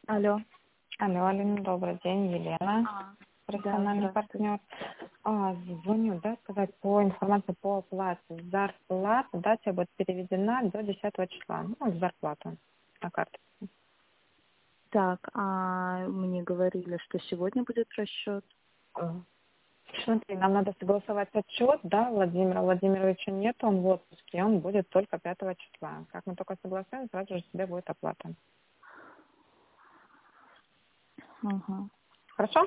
Алло. Алло, Алина, добрый день, Елена, А, профессиональный здравствуйте. партнер. Звоню, да, сказать по информации по оплате. Зарплата, да, тебе будет переведена до 10 числа, ну, зарплату на карту. Так, мне говорили, что сегодня будет расчет. Смотри, нам надо согласовать отчет, да, Владимира Владимировича нет, он в отпуске, он будет только 5 числа. Как мы только согласуем, сразу же тебе будет оплата. Ага. Хорошо?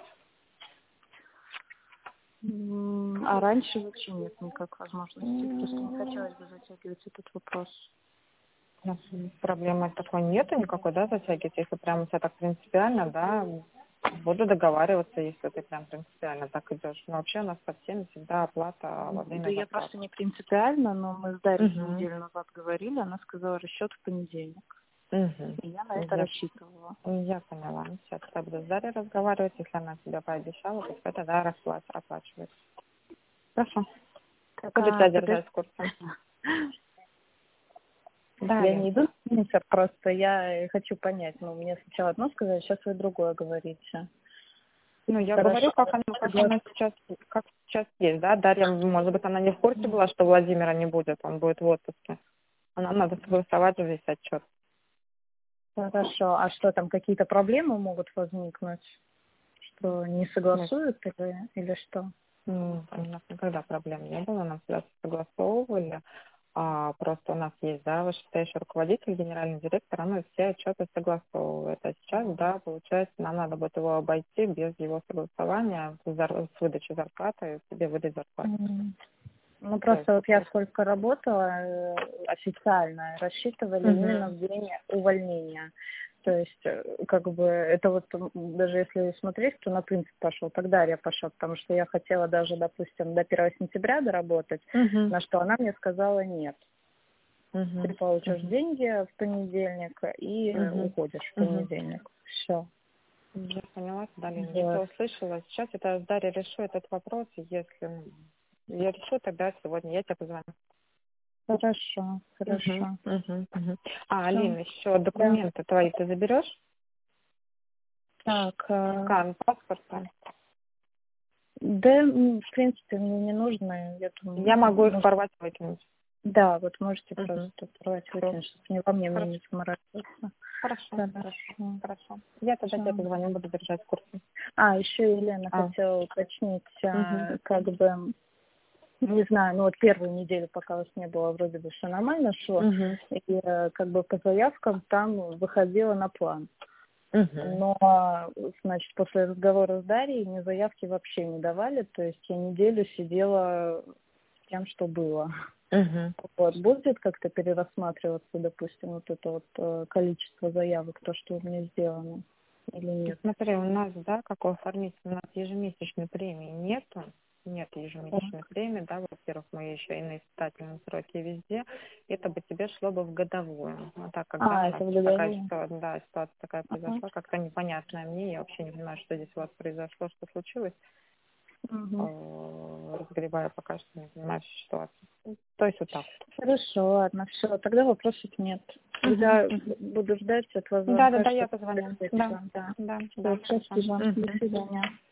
А раньше вообще нет никакой возможности. Просто не хотелось бы затягивать этот вопрос. У нас проблемы такой нету никакой, да, затягивать. Если прям у тебя так принципиально, да, буду договариваться, если ты прям принципиально так идешь. Но вообще у нас по всем всегда оплата во Да время я зарплаты. просто не принципиально, но мы с Дарьей Угу. неделю назад говорили, она сказала расчет в понедельник. Угу. И я на это рассчитывала. Я поняла. Сейчас я буду с Дарьей разговаривать. Если она тебя пообещала, то это, да, оплачивает. Хорошо. Так, Буду тебя подожди. держать в курсе. Да, Я Лен. не иду с просто я хочу понять. Ну, мне сначала одно сказали, сейчас вы другое говорите. Ну, я Хорошо. говорю, как она сейчас, как сейчас есть, да. Дарья, может быть, она не в курсе была, что Владимира не будет, он будет в отпуске. Нам надо согласовать весь отчет. Хорошо. А что там, какие-то проблемы могут возникнуть? Что не согласуют или что? У нас никогда проблем не было, нам всегда согласовывали. Просто у нас есть, да, вышестоящий руководитель, генеральный директор, он все отчеты согласовывает. А сейчас, да, получается, нам надо будет его обойти без его согласования с выдачей зарплаты, себе выдать зарплату. Ну, То есть, просто вот я сколько работала официально, рассчитывали именно в день увольнения. То есть, как бы, это вот, даже если смотреть, то на принцип пошел, тогда я пошла, потому что я хотела даже, допустим, до 1 сентября доработать, на что она мне сказала нет. Ты получишь деньги в понедельник и уходишь в понедельник. Все. Я поняла, Далее, Вот. я услышала. Сейчас это с Дарьей решу этот вопрос, если я решу, тогда сегодня я тебе позвоню. Хорошо, хорошо. Алина, еще Да. документы твои ты заберешь? Так, Скан паспорта. да, в принципе, мне не нужно. Я думаю, Я могу их порвать, выкинуть. Да, вот можете просто порвать, выкинуть, чтобы не во мне Хорошо. не заморачиваться. Хорошо. Я тогда тебе позвоню, буду держать в курсе. Еще Елена хотела уточнить, как бы, не знаю, ну вот первую неделю, пока вас не было, вроде бы все нормально шло, и как бы по заявкам там выходила на план. Но, значит, после разговора с Дарьей мне заявки вообще не давали, то есть я неделю сидела с тем, что было. Вот, будет как-то перерассматриваться, допустим, вот это вот количество заявок, то, что у меня сделано, или нет? Смотри, у нас, да, как оформить, у нас ежемесячной премии нету. Нет ежемесячной премии, да, во-первых, мы еще и на испытательном сроке везде, это бы тебе шло бы в годовую. Вот так, когда у нас такая ситуация такая произошла, как-то непонятная мне, я вообще не понимаю, что здесь у вас произошло, что случилось. Разгребаю пока что, не понимаю всю ситуацию. То есть вот так. Хорошо, ладно, все, тогда вопросов нет. Тогда буду ждать от вас звонка. Да, я позвоню. Да. Спасибо. До свидания.